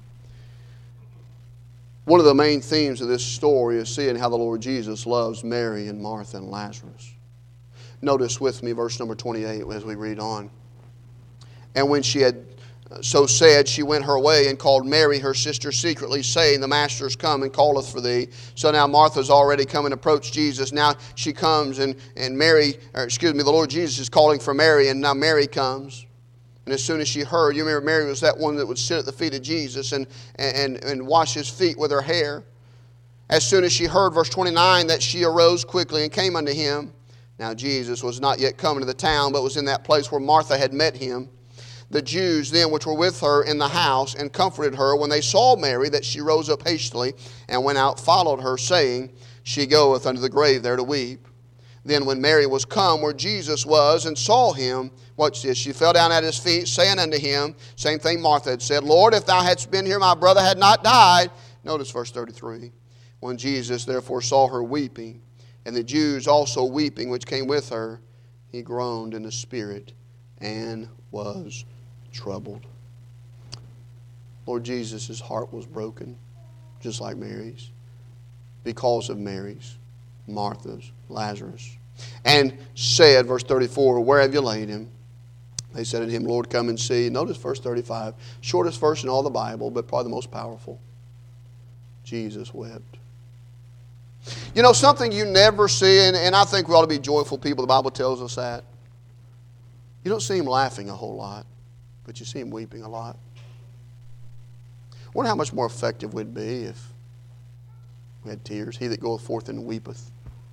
One of the main themes of this story is seeing how the Lord Jesus loves Mary and Martha and Lazarus. Notice with me verse number twenty-eight as we read on. And when she had so said, she went her way and called Mary her sister secretly, saying, The Master is come and calleth for thee. So now Martha's already come and approached Jesus. Now she comes and, and Mary, or excuse me, the Lord Jesus is calling for Mary, and now Mary comes. And as soon as she heard, you remember Mary was that one that would sit at the feet of Jesus and, and, and wash His feet with her hair. As soon as she heard, verse twenty-nine, that she arose quickly and came unto Him. Now Jesus was not yet come into the town, but was in that place where Martha had met Him. The Jews then which were with her in the house and comforted her, when they saw Mary, that she rose up hastily and went out, followed her, saying, She goeth unto the grave there to weep. Then when Mary was come where Jesus was and saw Him, watch this, she fell down at His feet, saying unto Him, same thing Martha had said, Lord, if Thou hadst been here, my brother had not died. Notice verse thirty-three. When Jesus therefore saw her weeping, and the Jews also weeping which came with her, He groaned in the spirit and was troubled. Lord Jesus, His heart was broken, just like Mary's, because of Mary's, Martha's, Lazarus. And said, verse thirty-four, Where have you laid him? They said unto him, Lord, come and see. Notice verse thirty-five, shortest verse in all the Bible, but probably the most powerful. Jesus wept. You know, something you never see, and, and I think we ought to be joyful people. The Bible tells us that. You don't see Him laughing a whole lot, but you see Him weeping a lot. I wonder how much more effective we'd be if we had tears. He that goeth forth and weepeth.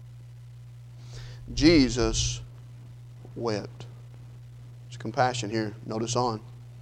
Jesus wept. There's compassion here. Notice on.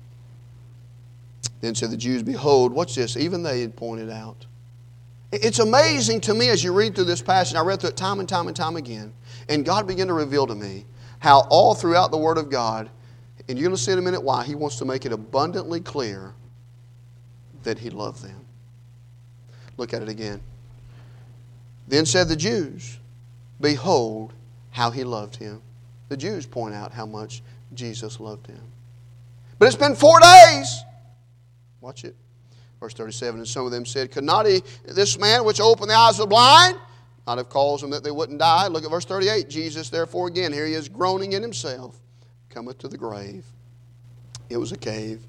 Then said the Jews, Behold, what's this? Even they had pointed out. It's amazing to me as you read through this passage. I read through it time and time and time again. And God began to reveal to me how all throughout the Word of God, and you're going to see in a minute why, He wants to make it abundantly clear that He loved them. Look at it again. Then said the Jews, Behold how He loved him. The Jews point out how much Jesus loved him. But it's been four days. Watch it. Verse thirty-seven, and some of them said, Could not he, this man which opened the eyes of the blind, not have caused them that they wouldn't die? Look at verse thirty-eight. Jesus, therefore, again, here He is groaning in Himself, cometh to the grave. It was a cave.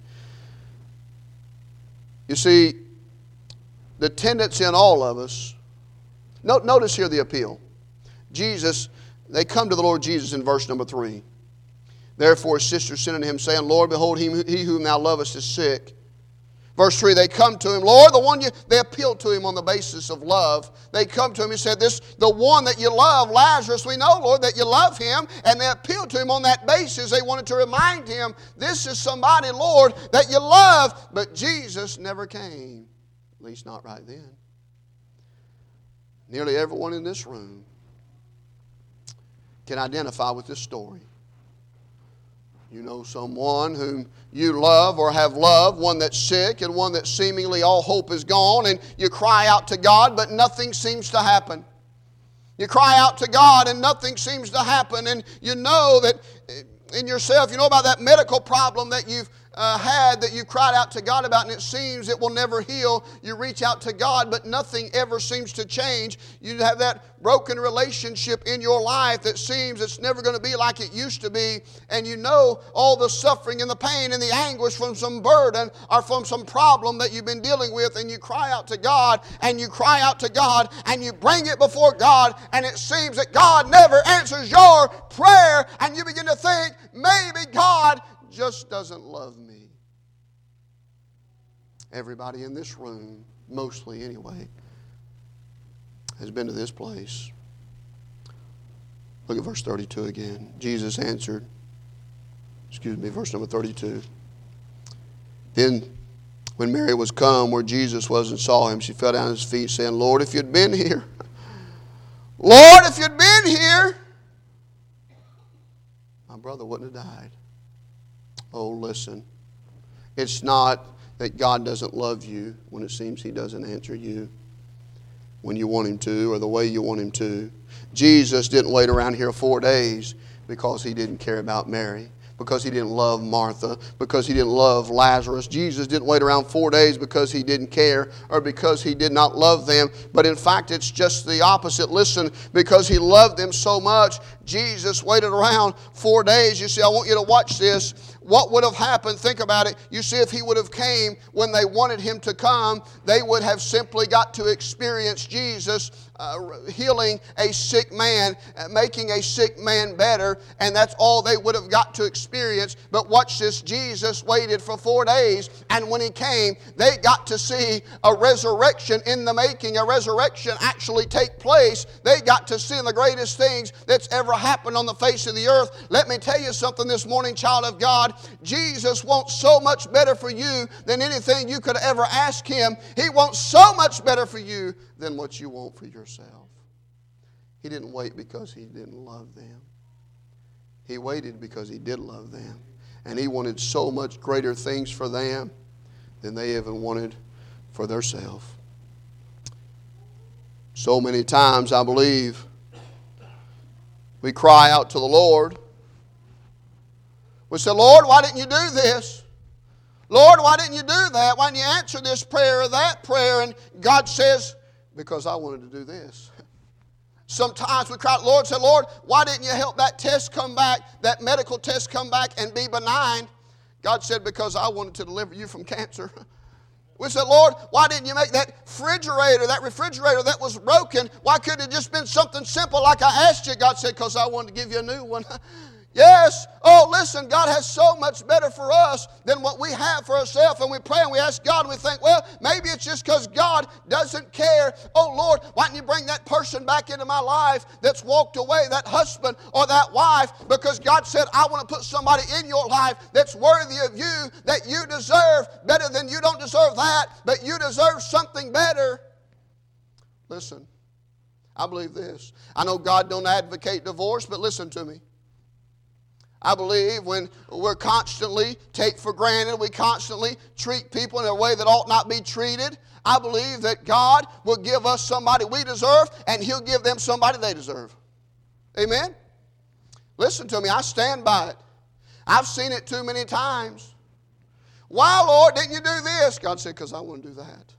You see, the tendency in all of us, notice here the appeal. Jesus, they come to the Lord Jesus in verse number three. Therefore his sister sent unto Him, saying, Lord, behold, he, he whom Thou lovest is sick. Verse three, they come to him. Lord, the one you, they appealed to him on the basis of love. They come to him and said, this, the one that you love, Lazarus, we know, Lord, that you love him. And they appealed to him on that basis. They wanted to remind him, this is somebody, Lord, that you love. But Jesus never came. At least not right then. Nearly everyone in this room can identify with this story. You know someone whom you love or have loved, one that's sick and one that seemingly all hope is gone, and you cry out to God, but nothing seems to happen. You cry out to God and nothing seems to happen, and you know that in yourself, you know about that medical problem that you've Uh, had that you cried out to God about, and it seems it will never heal. You reach out to God, but nothing ever seems to change. You have that broken relationship in your life that seems it's never going to be like it used to be, and you know all the suffering and the pain and the anguish from some burden or from some problem that you've been dealing with, and you cry out to God, and you cry out to God, and you bring it before God, and it seems that God never answers your prayer, and you begin to think, maybe God just doesn't love me. Everybody in this room, mostly anyway, has been to this place. Look at verse thirty-two again. Jesus answered, excuse me, verse number thirty-two. Then when Mary was come where Jesus was and saw him, she fell down at his feet, saying, Lord, if you'd been here, Lord, if you'd been here, my brother wouldn't have died. Oh, listen, it's not that God doesn't love you when it seems He doesn't answer you when you want Him to or the way you want Him to. Jesus didn't wait around here four days because He didn't care about Mary, because He didn't love Martha, because He didn't love Lazarus. Jesus didn't wait around four days because He didn't care or because He did not love them. But in fact, it's just the opposite. Listen, because He loved them so much, Jesus waited around four days. You see, I want you to watch this. What would have happened? Think about it. You see, if He would have came when they wanted Him to come, they would have simply got to experience Jesus uh, healing a sick man, uh, making a sick man better, and that's all they would have got to experience. But watch this. Jesus waited for four days, and when He came, they got to see a resurrection in the making, a resurrection actually take place. They got to see the greatest things that's ever happened on the face of the earth. Let me tell you something this morning, child of God. Jesus wants so much better for you than anything you could ever ask Him. He wants so much better for you than what you want for yourself. He didn't wait because He didn't love them. He waited because He did love them. And He wanted so much greater things for them than they even wanted for themselves. So many times, I believe, we cry out to the Lord. We say, Lord, why didn't you do this? Lord, why didn't you do that? Why didn't you answer this prayer or that prayer? And God says, because I wanted to do this. Sometimes we cry out, Lord, say, Lord, why didn't you help that test come back, that medical test come back and be benign? God said, because I wanted to deliver you from cancer. We said, Lord, why didn't you make that refrigerator, that refrigerator that was broken, why couldn't it just been something simple like I asked you? God said, because I wanted to give you a new one. Yes. Oh, listen, God has so much better for us than what we have for ourselves. And we pray and we ask God and we think, well, maybe it's just because God doesn't care. Oh, Lord, why don't you bring that person back into my life that's walked away, that husband or that wife? Because God said, I want to put somebody in your life that's worthy of you, that you deserve better than you don't deserve that, but you deserve something better. Listen, I believe this. I know God don't advocate divorce, but listen to me. I believe when we're constantly take for granted, we constantly treat people in a way that ought not be treated, I believe that God will give us somebody we deserve and He'll give them somebody they deserve. Amen? Listen to me, I stand by it. I've seen it too many times. Why, Lord, didn't you do this? God said, because I want to do that.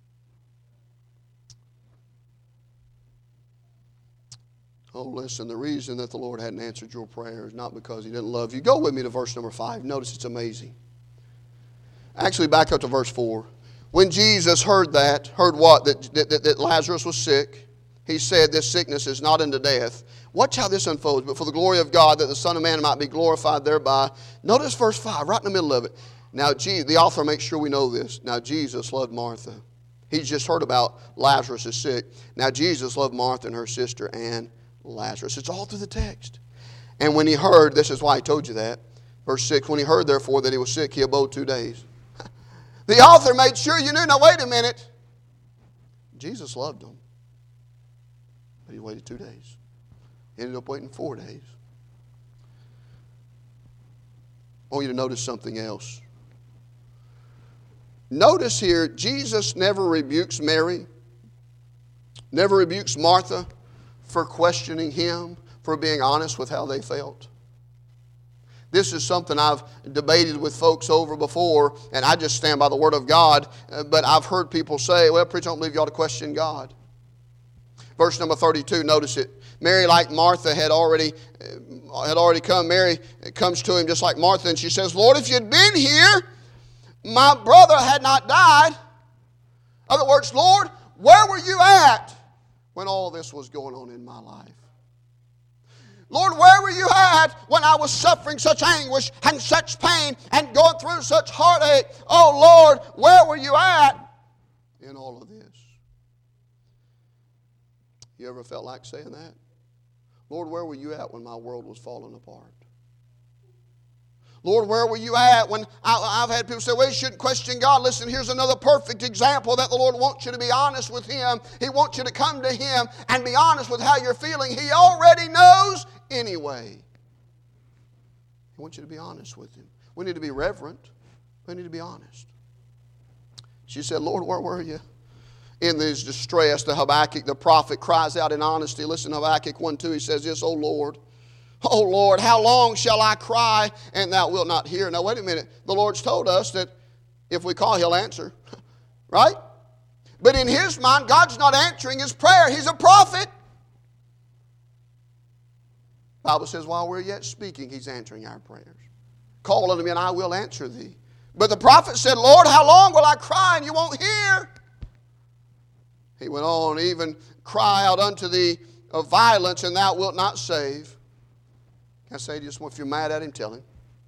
Oh, listen, the reason that the Lord hadn't answered your prayer is not because He didn't love you. Go with me to verse number five. Notice it's amazing. Actually, back up to verse four. When Jesus heard that, heard what? That, that, that, that Lazarus was sick. He said, this sickness is not unto death. Watch how this unfolds. But for the glory of God, that the Son of Man might be glorified thereby. Notice verse five, right in the middle of it. Now, the author makes sure we know this. Now, Jesus loved Martha. He's just heard about Lazarus is sick. Now, Jesus loved Martha and her sister and Lazarus. It's all through the text. And when he heard, this is why I told you that. Verse six, when he heard, therefore, that he was sick, he abode two days. The author made sure you knew. Now, wait a minute. Jesus loved them. But he waited two days. He ended up waiting four days. I want you to notice something else. Notice here, Jesus never rebukes Mary, never rebukes Martha for questioning him, for being honest with how they felt. This is something I've debated with folks over before, and I just stand by the Word of God, but I've heard people say, well, preacher, I don't believe you ought to question God. Verse number thirty-two, notice it. Mary, like Martha, had already, had already come. Mary comes to him just like Martha, and she says, Lord, if you'd been here, my brother had not died. In other words, Lord, where were you at when all this was going on in my life? Lord, where were you at when I was suffering such anguish and such pain and going through such heartache? Oh, Lord, where were you at in all of this? You ever felt like saying that? Lord, where were you at when my world was falling apart? Lord, where were you at when I, I've had people say, well, you shouldn't question God. Listen, here's another perfect example that the Lord wants you to be honest with Him. He wants you to come to Him and be honest with how you're feeling. He already knows anyway. He wants you to be honest with Him. We need to be reverent. We need to be honest. She said, Lord, where were you? In this distress, the Habakkuk, the prophet, cries out in honesty. Listen, Habakkuk one two, he says this, O Lord, O Lord, how long shall I cry and thou wilt not hear? Now, wait a minute. The Lord's told us that if we call, He'll answer. Right? But in his mind, God's not answering his prayer. He's a prophet. The Bible says, while we're yet speaking, He's answering our prayers. Call unto me and I will answer thee. But the prophet said, Lord, how long will I cry and you won't hear? He went on, even cry out unto thee of violence and thou wilt not save. Can I say to you, if you're mad at Him, tell Him.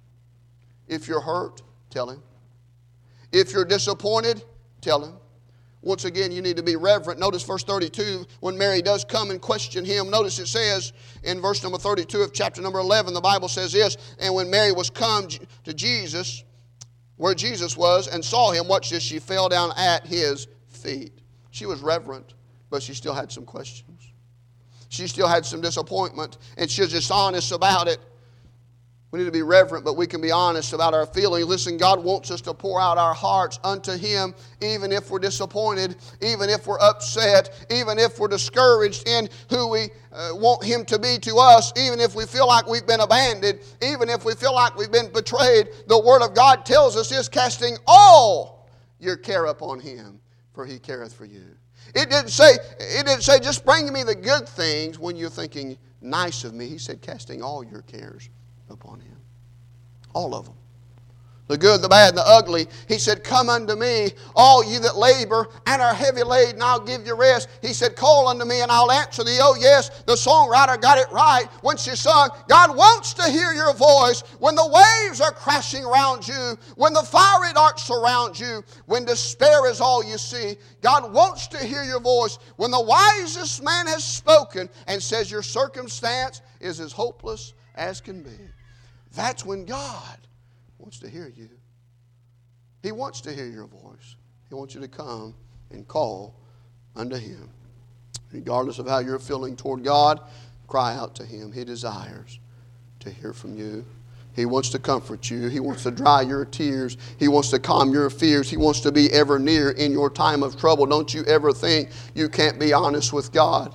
If you're hurt, tell Him. If you're disappointed, tell Him. Once again, you need to be reverent. Notice verse thirty-two, when Mary does come and question Him. Notice it says in verse number thirty-two of chapter number eleven, the Bible says this, and when Mary was come to Jesus, where Jesus was, and saw Him, watch this, she fell down at His feet. She was reverent, but she still had some questions. She still had some disappointment, and she was just honest about it. We need to be reverent, but we can be honest about our feelings. Listen, God wants us to pour out our hearts unto Him, even if we're disappointed, even if we're upset, even if we're discouraged in who we uh, want Him to be to us, even if we feel like we've been abandoned, even if we feel like we've been betrayed. The Word of God tells us this, casting all your care upon Him, for He careth for you. It didn't say, it didn't say just bring me the good things when you're thinking nice of me. He said casting all your cares upon Him. All of them. The good, the bad, and the ugly. He said, come unto me, all you that labor and are heavy laden, and I'll give you rest. He said, call unto me and I'll answer thee. Oh yes, the songwriter got it right when she sung, God wants to hear your voice when the waves are crashing around you, when the fiery darts surround you, when despair is all you see. God wants to hear your voice when the wisest man has spoken and says your circumstance is as hopeless as can be. That's when God wants to hear you. He wants to hear your voice. He wants you to come and call unto Him. Regardless of how you're feeling toward God, cry out to Him. He desires to hear from you. He wants to comfort you. He wants to dry your tears. He wants to calm your fears. He wants to be ever near in your time of trouble. Don't you ever think you can't be honest with God.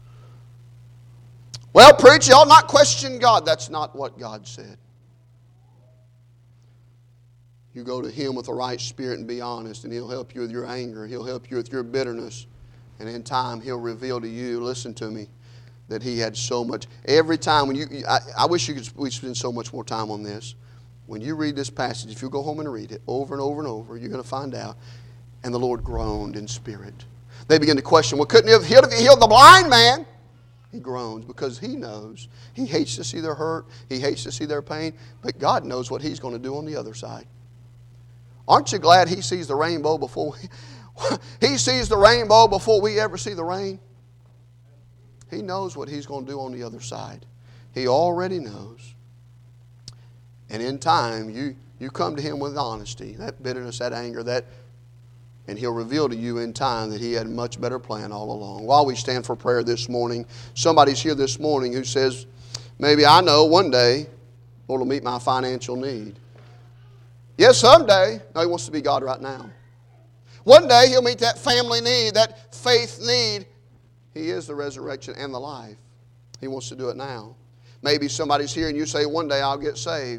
Well, preach, y'all not question God. That's not what God said. You go to Him with the right spirit and be honest, and He'll help you with your anger. He'll help you with your bitterness. And in time, He'll reveal to you, listen to me, that He had so much. Every time when you, I, I wish you could we spend so much more time on this. When you read this passage, if you go home and read it over and over and over, you're going to find out. And the Lord groaned in spirit. They begin to question, well, couldn't He have healed, healed the blind man? He groans because He knows. He hates to see their hurt. He hates to see their pain. But God knows what He's going to do on the other side. Aren't you glad He sees the rainbow before we, He sees the rainbow before we ever see the rain? He knows what He's going to do on the other side. He already knows. And in time, you, you come to Him with honesty, that bitterness, that anger, that, and He'll reveal to you in time that He had a much better plan all along. While we stand for prayer this morning, somebody's here this morning who says, maybe I know one day Lord will meet my financial need. Yes, someday. No, He wants to be God right now. One day He'll meet that family need, that faith need. He is the resurrection and the life. He wants to do it now. Maybe somebody's here and you say, one day I'll get saved.